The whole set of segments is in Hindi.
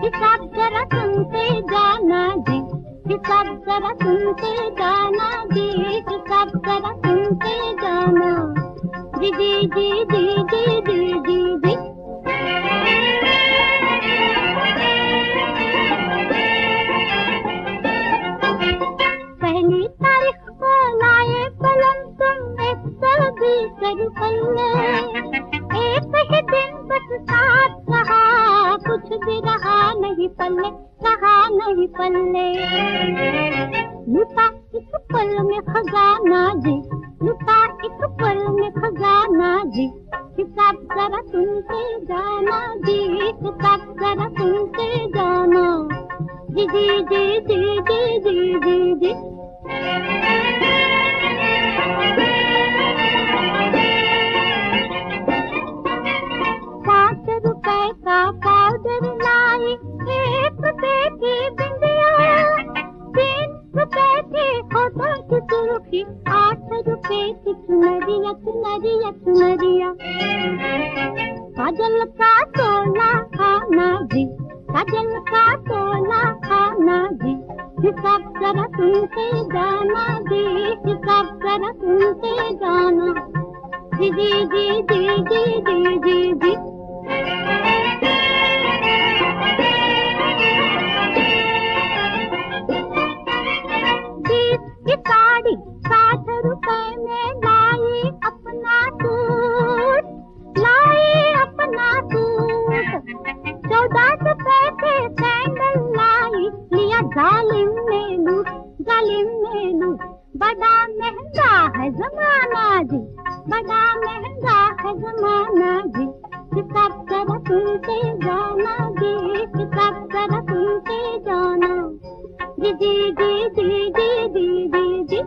हिसाब जरा सुनते जाना जी, हिसाब जरा सुनते जाना जी, हिसाब जरा सुनते जाना जी जी जी जी जी जी जी जी। पहली तारीख को लाए कलम तुम 120 रुपये, एक ही दिन बस साथ रहा, कुछ भी रहा नहीं पल्ले, रहा नहीं पल्ले। लुटा एक पल में खजाना जी, लुटा एक पल में खजाना जी, हिसाब जरा सुनते जाना जी, हिसाब जरा सुनते जाना जी जी जी जी जी जी जी जी। 5 रुपए का पाउडर लाई, 1 रुपए की बिंदिया, 3 रुपए की होठों की सुर्खी, 8 रुपए की चुनरिया चुनरिया चुनरिया। काजल का तोला खाना जी, काजल का तोला खाना जी, हिसाब जरा सुनते जाना जी, हिसाब जरा सुनते जाना जी जी जी जी जी जी जी जी। जीत की साड़ी 60 रुपए में लाई अपना सूट, लाई अपना सूट। 14 रुपए के सैंडल लाई, लिया जालिम ने लूट, जालिम ने लूट। बड़ा महंगा है जमाना जी, बड़ा महंगा है जमाना जी, हिसाब जरा सुनते जाना जी, हिसाब जरा सुनते जाना जी जी जी जी जी जी जी जी।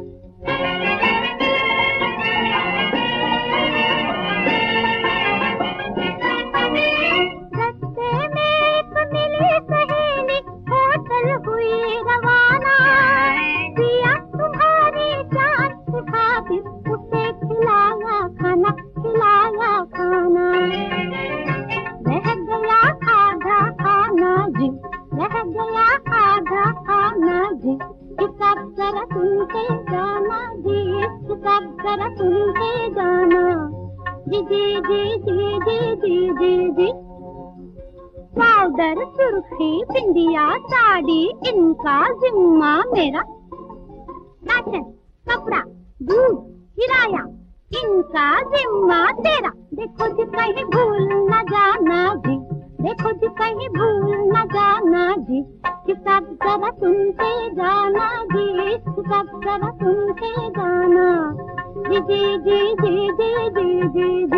रस्ते में एक मिली सहेली, होटल हुई रवाना, पिया तुम्हारी जान की खातिर, उसे खिलाया खाना, खिलाया खाना। रह गया आधा खाना जी, रह गया आधा खाना जी, हिसाब जरा सुनते जाना जी, हिसाब जरा सुनते जाना जी जी जी जी जी जी जी जी। पाउडर सुर्खी बिंदिया साड़ी इनका जिम्मा मेरा, राशन कपड़ा दूध किराया इनका जिम्मा तेरा। देखो जी कहीं भूल न जाना जी, देखो जी कहीं भूल न जाना जी, हिसाब जरा सुनते जाना जी, हिसाब जरा सुनते जाना जी जी जी जी जी जी जी।